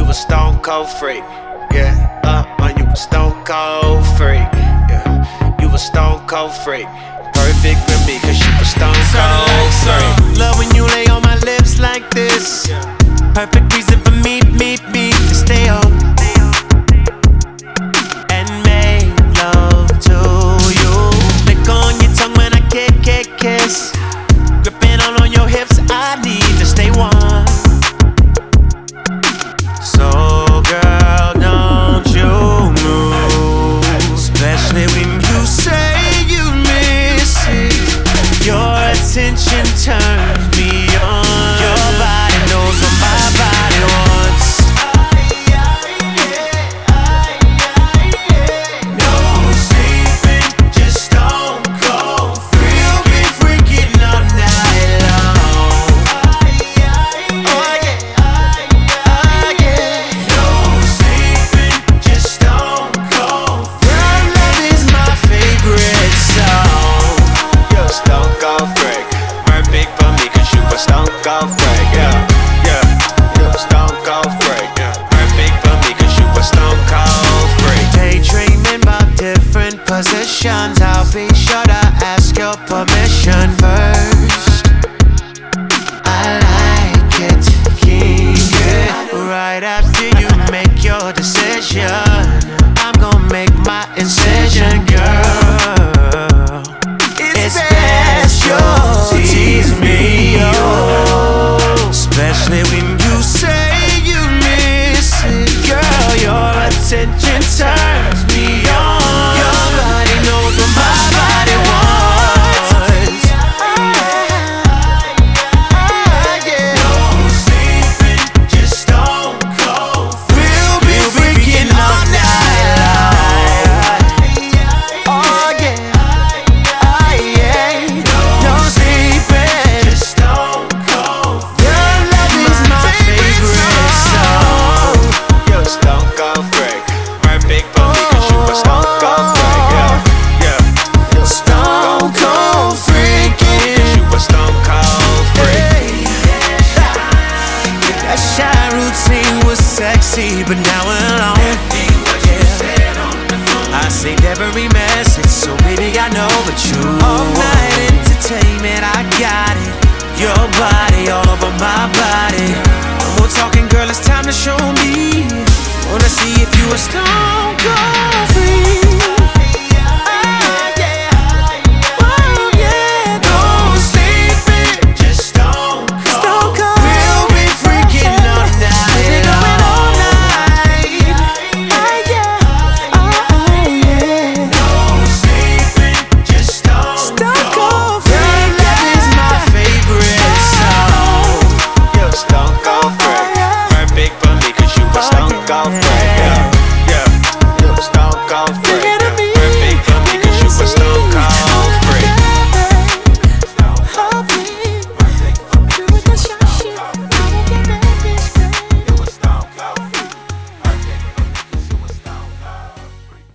a stone cold freak. Yeah, you a stone cold freak. Yeah, you a stone cold freak. Perfect for me, cause you a stone cold freak. Love when you lay on my lips like this. Perfect reason for me to stay on and make love to you. Lick on your tongue when I kiss. Gripping on your hips, I need to stay warm. So girl, don't you move, especially when you say you miss it. Your attention turns me on. Your body knows what my body wants. No sleeping, just stone cold freak. You'll be freaking all night long. Oh yeah. No sleeping, just stone cold freak. Your love is my favorite song. You're a stone cold freak. Perfect for me, cause you a stone cold freak. Yeah, you're a stone cold freak. Yeah, perfect for me, cause you a stone cold freak. Daydreaming about different positions. I'll be sure to ask your permission first. I like it, right after you make your decision. I'm gonna make my incision, girl. It's best you tease me, especially when you say you miss it. Girl, your attention turns me on. Your body knows what my body wants. No sleeping, just stone cold. We'll be freaking all night long. Oh yeah. No sleeping, just stone cold. Your love is my favorite song. You're a stone cold freak. Perfect for me, cause you a stone cold freak. Yeah, you're a Stone cold freaking. You a stone cold freak. That shy routine was sexy, but now we're alone. I saved every message, so baby I know but you. All night entertainment, I got it. Your body all over my body. No more talking, girl, it's time to show me. Wanna see if you a stone cold freak. Perfect for me, cause you a stone cold freak. Yeah, you're a stone cold freak.